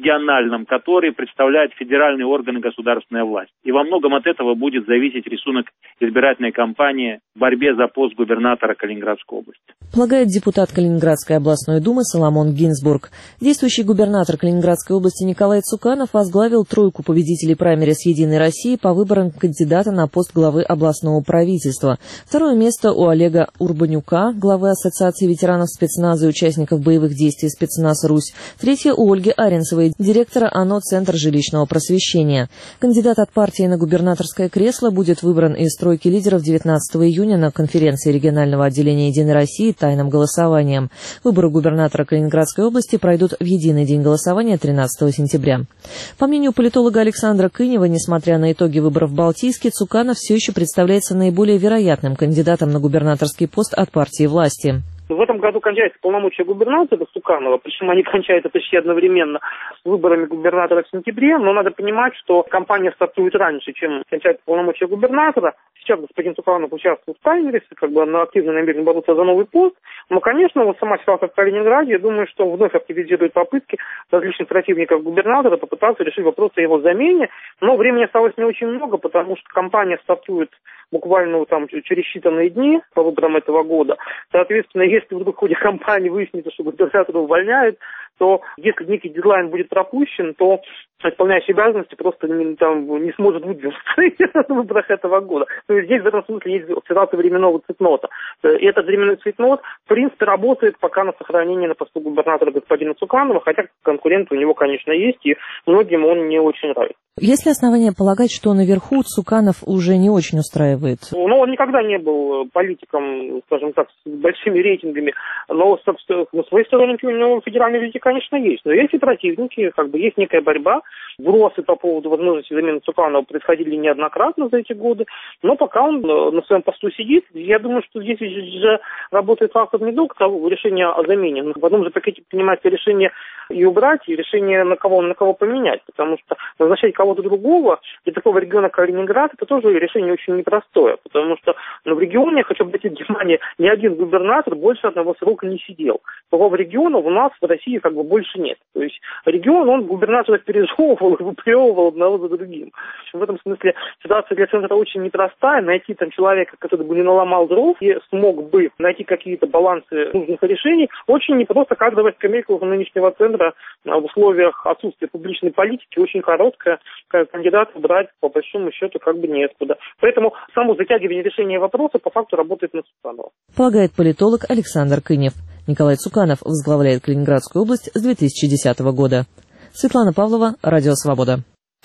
региональном, который представляет федеральные органы государственной власти. И во многом от этого будет зависеть рисунок избирательной кампании в борьбе за пост губернатора Калининградской области. Полагает депутат Калининградской областной думы Соломон Гинзбург. Действующий губернатор Калининградской области Николай Цуканов возглавил тройку победителей праймериз «Единой России» по выборам кандидата на пост главы областного правительства. Второе место у Олега Урбанюка, главы Ассоциации ветеранов спецназа и участников боевых действий «Спецназ Русь». Третье у Ольги Аренцевой, директора ОНО «Центр жилищного просвещения». Кандидат от партии на губернаторское кресло будет выбран из тройки лидеров 19 июня на конференции регионального отделения «Единой России» тайным голосованием. Выборы губернатора Калининградской области пройдут в единый день голосования 13 сентября. По мнению политолога Александра Кынева, несмотря на итоги выборов в Балтийске, Цуканов все еще представляется наиболее вероятным кандидатом на губернаторский пост от партии власти. В этом году кончаются полномочия губернатора Цуканова, причем они кончаются почти одновременно с выборами губернатора в сентябре, но надо понимать, что кампания стартует раньше, чем кончаются полномочия губернатора. Сейчас господин Цуканов участвует в праймериз, она активно намерена бороться за новый пост. Но, конечно, сама ситуация в Калининграде, я думаю, что вновь активизирует попытки различных противников губернатора попытаться решить вопрос о его замене. Но времени осталось не очень много, потому что кампания стартует буквально через считанные дни по выборам этого года. Соответственно, если вдруг в ходе кампании выяснится, что губернатора увольняют, то если некий дедлайн будет пропущен, то исполняющий обязанности просто не сможет выдвинуться на выборах этого года. То есть здесь в этом смысле есть ситуация временного цейтнота. И этот временной цейтнот, в принципе, работает пока на сохранение на посту губернатора господина Цуканова, хотя конкуренты у него, конечно, есть, и многим он не очень нравится. Есть ли основания полагать, что наверху Цуканов уже не очень устраивает? Он никогда не был политиком, скажем так, с большими рейтингами, но свои сторонники у него в федеральной элите, конечно, есть. Но есть и противники, есть некая борьба. Вбросы по поводу возможности замены Цуканова происходили неоднократно за эти годы, но пока он на своем посту сидит, я думаю, что здесь же работает фактор не только того решения о замене, но в одном же пакете принимается решение и убрать, и решение на кого поменять, потому что назначать кого-то другого для такого региона, как Калининград, это тоже решение очень непростое, потому что в регионе, я хочу обратить внимание, ни один губернатор больше одного срока не сидел. Такого региона у нас в России больше нет. То есть регион, он губернатора пережевывал и выплевывал одного за другим. В этом смысле ситуация для центра очень непростая. Найти человека, который бы не наломал дров и смог бы найти какие-то балансы нужных решений, очень непросто. Как давать скамейку нынешнего центра в условиях отсутствия публичной политики очень короткая, кандидата брать по большому счету неоткуда. Поэтому само затягивание решения вопроса по факту работает на Цуканова. Полагает политолог Александр Кынев. Николай Цуканов возглавляет Калининградскую область с 2010 года. Светлана Павлова, Радио Свобода.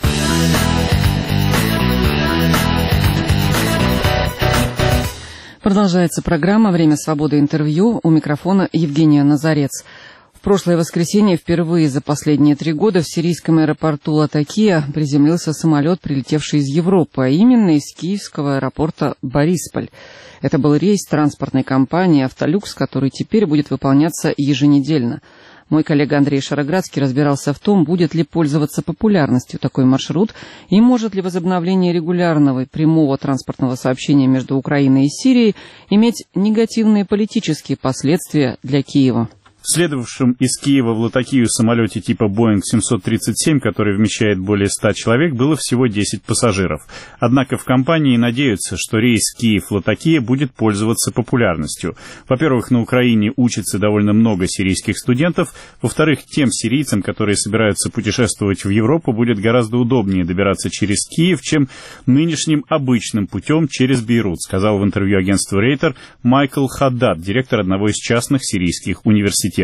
Продолжается программа «Время свободы. Интервью». У микрофона Евгения Назарец. В прошлое воскресенье впервые за последние 3 года в сирийском аэропорту Латакия приземлился самолет, прилетевший из Европы, а именно из киевского аэропорта Борисполь. Это был рейс транспортной компании «Автолюкс», который теперь будет выполняться еженедельно. Мой коллега Андрей Шароградский разбирался в том, будет ли пользоваться популярностью такой маршрут и может ли возобновление регулярного и прямого транспортного сообщения между Украиной и Сирией иметь негативные политические последствия для Киева. В следовавшем из Киева в Латакию самолете типа Boeing 737, который вмещает более 100 человек, было всего 10 пассажиров. Однако в компании надеются, что рейс Киев-Латакия будет пользоваться популярностью. Во-первых, на Украине учатся довольно много сирийских студентов. Во-вторых, тем сирийцам, которые собираются путешествовать в Европу, будет гораздо удобнее добираться через Киев, чем нынешним обычным путем через Бейрут, сказал в интервью агентству Рейтер Майкл Хаддад, директор одного из частных сирийских университетов.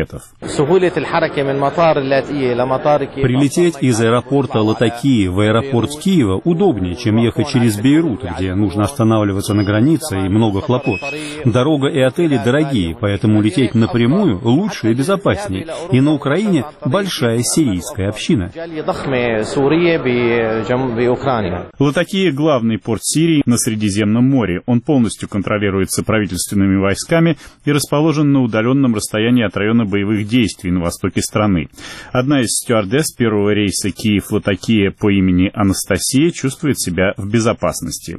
Прилететь из аэропорта Латакии в аэропорт Киева удобнее, чем ехать через Бейрут, где нужно останавливаться на границе и много хлопот. Дорога и отели дорогие, поэтому лететь напрямую лучше и безопаснее. И на Украине большая сирийская община. Латакия – главный порт Сирии на Средиземном море. Он полностью контролируется правительственными войсками и расположен на удаленном расстоянии от района зона боевых действий на востоке страны. Одна из стюардесс первого рейса Киев-Латакия по имени Анастасия чувствует себя в безопасности.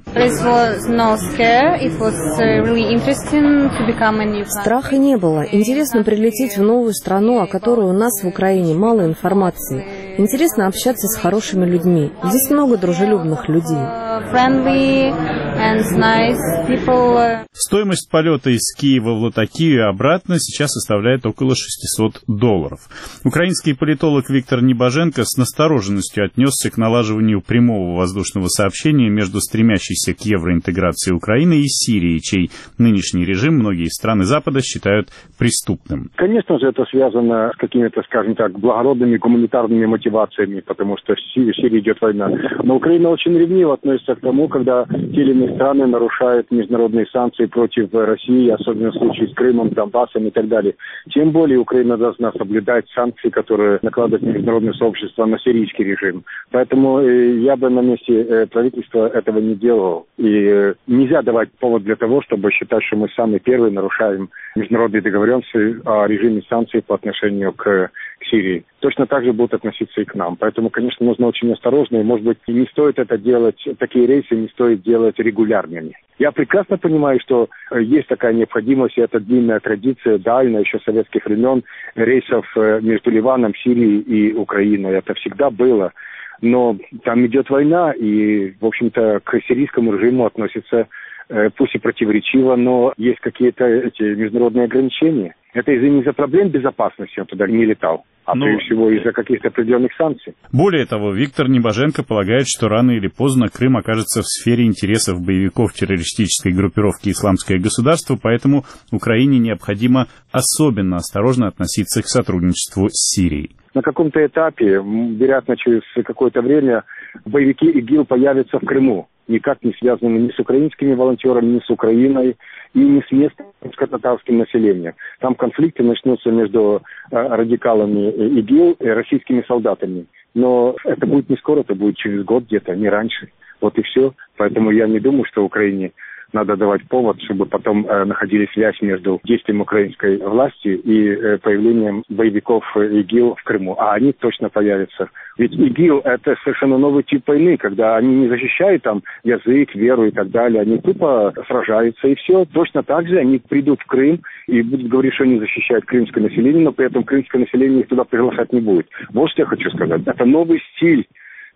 Страха не было. Интересно прилететь в новую страну, о которой у нас в Украине мало информации. Интересно общаться с хорошими людьми. Здесь много дружелюбных людей. Стоимость полета из Киева в Латакию и обратно сейчас составляет около $600. Украинский политолог Виктор Небоженко с настороженностью отнесся к налаживанию прямого воздушного сообщения между стремящейся к евроинтеграции Украиной и Сирией, чей нынешний режим многие страны Запада считают преступным. Конечно же, это связано с какими-то, скажем так, благородными гуманитарными мотивациями, потому что в Сирии идет война. Но Украина очень ревниво относится к тому, когда те или иные страны нарушают международные санкции против России, особенно в случае с Крымом, Донбассом и так далее. Тем более Украина должна соблюдать санкции, которые накладывает международное сообщество на сирийский режим. Поэтому я бы на месте правительства этого не делал. И нельзя давать повод для того, чтобы считать, что мы самые первые нарушаем международные договоренности о режиме санкций по отношению к Сирии. Точно так же будут относиться и к нам. Поэтому, конечно, нужно очень осторожно, и, может быть, не стоит это делать, такие рейсы не стоит делать регулярными. Я прекрасно понимаю, что есть такая необходимость, и это длинная традиция, давно, еще советских времен, рейсов между Ливаном, Сирией и Украиной. Это всегда было. Но там идет война, и, в общем-то, к сирийскому режиму относятся, пусть и противоречиво, но есть какие-то эти международные ограничения. Это из-за проблем безопасности он туда не летал, прежде всего из-за каких-то определенных санкций. Более того, Виктор Небоженко полагает, что рано или поздно Крым окажется в сфере интересов боевиков террористической группировки «Исламское государство», поэтому Украине необходимо особенно осторожно относиться к сотрудничеству с Сирией. На каком-то этапе, вероятно, через какое-то время, боевики ИГИЛ появятся в Крыму, никак не связанными ни с украинскими волонтерами, ни с Украиной, и не с местным татарским населением. Там конфликты начнутся между радикалами ИГИЛ и российскими солдатами. Но это будет не скоро, это будет через год где-то, не раньше. Вот и все. Поэтому я не думаю, что Украине надо давать повод, чтобы потом находили связь между действием украинской власти и появлением боевиков ИГИЛ в Крыму. А они точно появятся. Ведь ИГИЛ — это совершенно новый тип войны, когда они не защищают там язык, веру и так далее. Они тупо сражаются, и все. Точно так же они придут в Крым и будут говорить, что они защищают крымское население, но при этом крымское население их туда приглашать не будет. Вот что я хочу сказать. Это новый стиль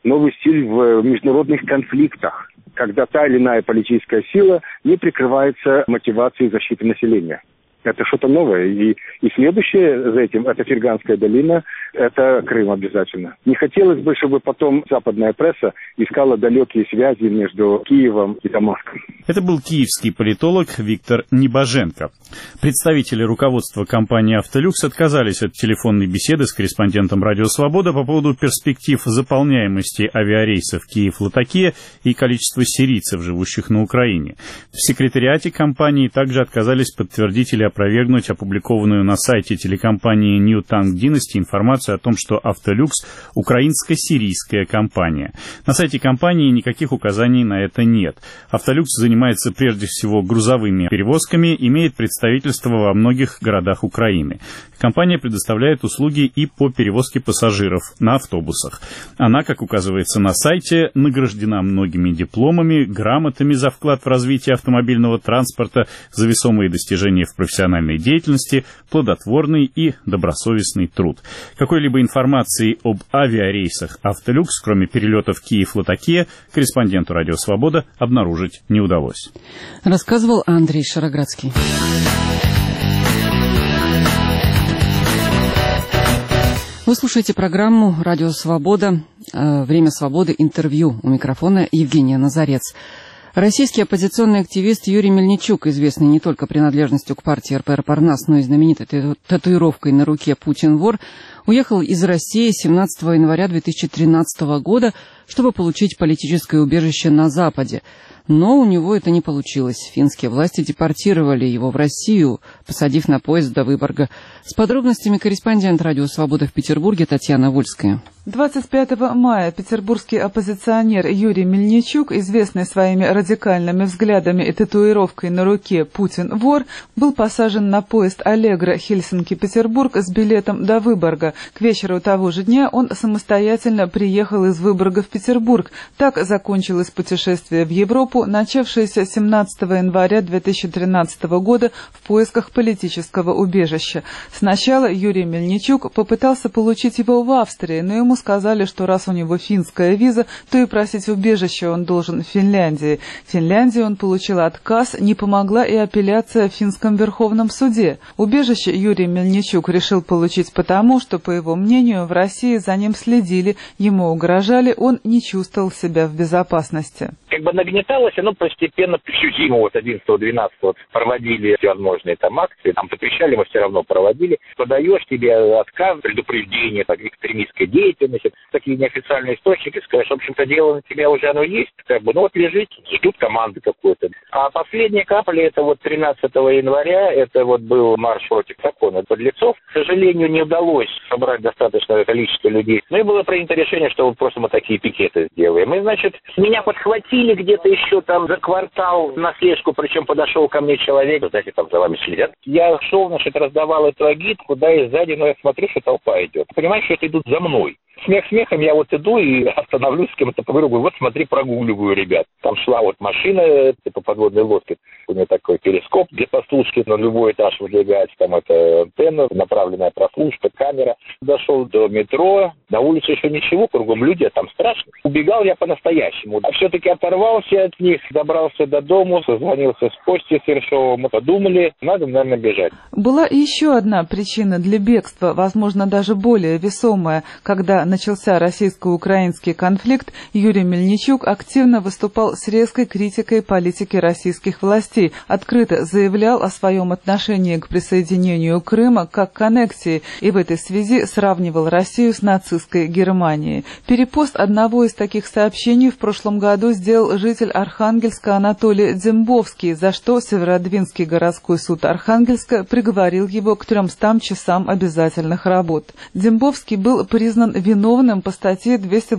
в международных конфликтах, когда та или иная политическая сила не прикрывается мотивацией защиты населения. Это что-то новое. И следующее за этим, это Ферганская долина, это Крым обязательно. Не хотелось бы, чтобы потом западная пресса искала далекие связи между Киевом и Дамаском. Это был киевский политолог Виктор Небоженко. Представители руководства компании «Автолюкс» отказались от телефонной беседы с корреспондентом «Радио Свобода» по поводу перспектив заполняемости авиарейсов Киев-Латакия и количества сирийцев, живущих на Украине. В секретариате компании также отказались подтвердить или опровергнуть опубликованную на сайте телекомпании New Tank Dynasty информацию о том, что «Автолюкс» — украинско-сирийская компания. На сайте компании никаких указаний на это нет. «Автолюкс» занимается прежде всего грузовыми перевозками, имеет представительство во многих городах Украины. Компания предоставляет услуги и по перевозке пассажиров на автобусах. Она, как указывается на сайте, награждена многими дипломами, грамотами за вклад в развитие автомобильного транспорта, за весомые достижения в профессиональной деятельности, плодотворный и добросовестный труд. Какой-либо информации об авиарейсах «Автолюкс», кроме перелетов Киев-Латакия, корреспонденту «Радио Свобода» обнаружить не удалось. Рассказывал Андрей Шароградский. Вы слушаете программу «Радио Свобода». «Время свободы», интервью. У микрофона Евгения Назарец. Российский оппозиционный активист Юрий Мельничук, известный не только принадлежностью к партии РПР «Парнас», но и знаменитой татуировкой на руке «Путин вор», уехал из России 17 января 2013 года, чтобы получить политическое убежище на Западе. Но у него это не получилось. Финские власти депортировали его в Россию, посадив на поезд до Выборга. С подробностями корреспондент «Радио Свобода» в Петербурге Татьяна Вольская. 25 мая петербургский оппозиционер Юрий Мельничук, известный своими радикальными взглядами и татуировкой на руке «Путин вор», был посажен на поезд «Аллегро» Хельсинки-Петербург с билетом до Выборга. К вечеру того же дня он самостоятельно приехал из Выборга в Петербург. Так закончилось путешествие в Европу, начавшееся 17 января 2013 года в поисках политического убежища. Сначала Юрий Мельничук попытался получить его в Австрии, но ему сказали, что раз у него финская виза, то и просить убежища он должен в Финляндии. В Финляндии он получил отказ, не помогла и апелляция в финском Верховном суде. Убежище Юрий Мельничук решил получить потому, что, по его мнению, в России за ним следили, ему угрожали, он не чувствовал себя в безопасности. Нагнеталось оно постепенно всю зиму, 11-12 проводили всевозможные там акции, там запрещали, мы все равно проводили. Подаешь тебе отказ, предупреждение так, экстремистской деятельности, такие неофициальные источники, скажешь, в общем-то, дело на тебя уже оно есть, лежит, ждут команды какой-то. А последняя капля, это 13 января, это был марш против закона подлецов. К сожалению, не удалось собрать достаточное количество людей. Ну и было принято решение, что просто мы такие пикеты сделаем. И, значит, меня подхватили где-то еще там за квартал на слежку, причем подошел ко мне человек, знаете, там за вами следят. Я шел, раздавал эту агитку, и сзади, но я смотрю, что толпа идет. Понимаешь, что это идут за мной. Смех смехом, я иду и остановлюсь с кем-то, поговорю, смотри, прогуливаю ребят. Там шла машина, типа подводной лодки, у нее такой перископ для прослушки, на любой этаж выдвигается, там это антенна, направленная прослушка, камера. Дошел до метро, на улице еще ничего, кругом люди, а там страшно. Убегал я по-настоящему, а все-таки оторвался от них, добрался до дому, созвонился с Костей Сершовым, мы подумали, надо, наверное, бежать. Была еще одна причина для бегства, возможно, даже более весомая, когда начался российско-украинский конфликт, Юрий Мельничук активно выступал с резкой критикой политики российских властей, открыто заявлял о своем отношении к присоединению Крыма как к аннексии и в этой связи сравнивал Россию с нацистской Германией. Перепост одного из таких сообщений в прошлом году сделал житель Архангельска Анатолий Дембовский, за что Северодвинский городской суд Архангельска приговорил его к 300 часам обязательных работ. Дембовский был признан виновным по статье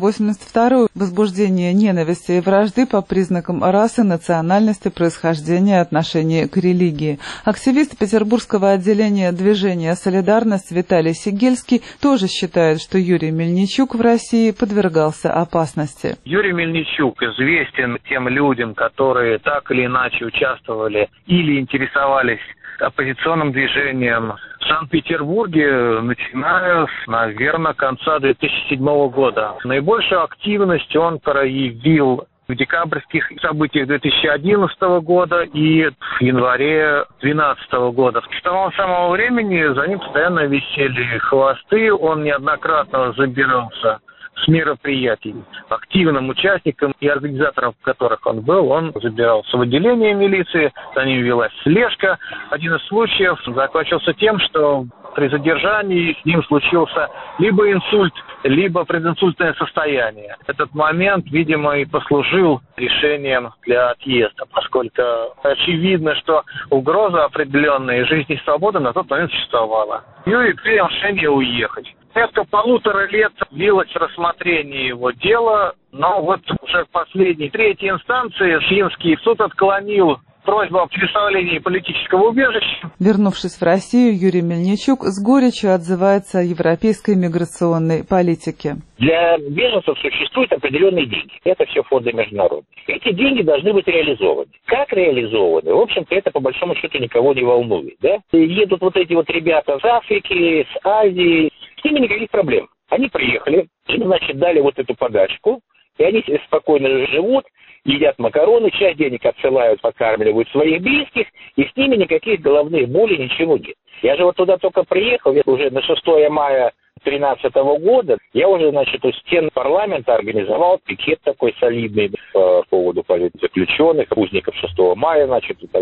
282 «Возбуждение ненависти и вражды по признакам расы, национальности, происхождения, отношения к религии». Активист петербургского отделения движения «Солидарность» Виталий Сигельский тоже считает, что Юрий Мельничук в России подвергался опасности. Юрий Мельничук известен тем людям, которые так или иначе участвовали или интересовались оппозиционным движением в Санкт-Петербурге, начиная с, наверное, конца 2007 года. Наибольшую активность он проявил в декабрьских событиях 2011 года и в январе 2012 года. С того самого времени за ним постоянно висели хвосты, он неоднократно забирался с мероприятий. Активным участником и организатором которых он был, он забирался в отделение милиции, за ним велась слежка. Один из случаев закончился тем, что при задержании с ним случился либо инсульт, либо прединсультное состояние. Этот момент, видимо, и послужил решением для отъезда, поскольку очевидно, что угроза определенной жизни и свободы на тот момент существовала. Юрий принял решение уехать. Порядка 1,5 лет длилось рассмотрение его дела, но уже в последней, третьей инстанции финский суд отклонил просьбу о предоставлении политического убежища. Вернувшись в Россию, Юрий Мельничук с горечью отзывается о европейской миграционной политике. Для беженцев существуют определенные деньги. Это все фонды международные. Эти деньги должны быть реализованы. Как реализованы? В общем-то, это по большому счету никого не волнует. Да? Едут эти ребята с Африки, с Азии. С ними никаких проблем. Они приехали, им, дали эту подачку, и они спокойно живут, едят макароны, часть денег отсылают, покармливают своих близких, и с ними никаких головных болей, ничего нет. Я же туда только приехал, уже на 6 мая 2013 года, я уже, у стен парламента организовал пикет такой солидный по поводу политзаключенных, узников 6 мая, и тогда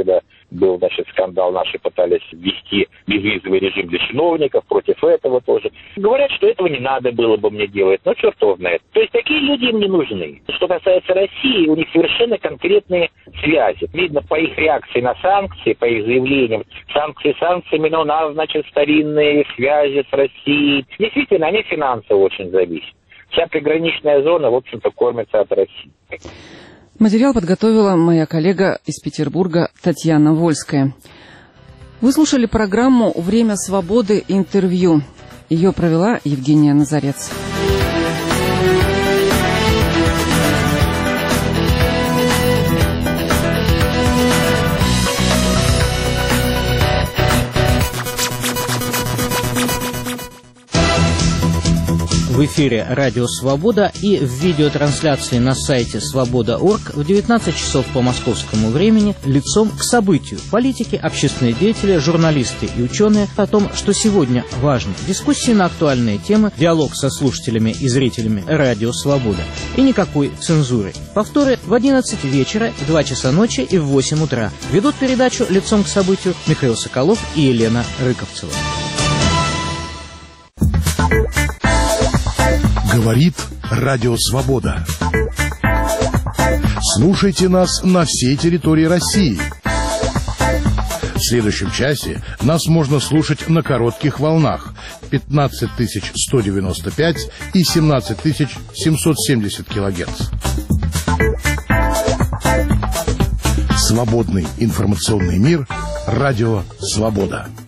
был, скандал, наши пытались ввести безвизовый режим для чиновников, против этого тоже. Говорят, что этого не надо было бы мне делать, но черт его знает. То есть такие люди им не нужны. Что касается России, у них совершенно конкретные связи. Видно по их реакции на санкции, по их заявлениям, санкциями, но у нас, старинные связи с Россией. Действительно, они финансово очень зависят. Вся приграничная зона, в общем-то, кормится от России. Материал подготовила моя коллега из Петербурга Татьяна Вольская. Вы слушали программу «Время свободы. Интервью». Ее провела Евгения Назарец. В эфире «Радио Свобода» и в видеотрансляции на сайте свобода.орг в 19 часов по московскому времени «Лицом к событию». Политики, общественные деятели, журналисты и ученые о том, что сегодня важно. Дискуссии на актуальные темы, диалог со слушателями и зрителями «Радио Свобода». И никакой цензуры. Повторы в 11 вечера, в 2 часа ночи и в 8 утра. Ведут передачу «Лицом к событию» Михаил Соколов и Елена Рыковцева. Говорит Радио Свобода. Слушайте нас на всей территории России. В следующем часе нас можно слушать на коротких волнах 15195 и 17770 килогерц. Свободный информационный мир. Радио Свобода.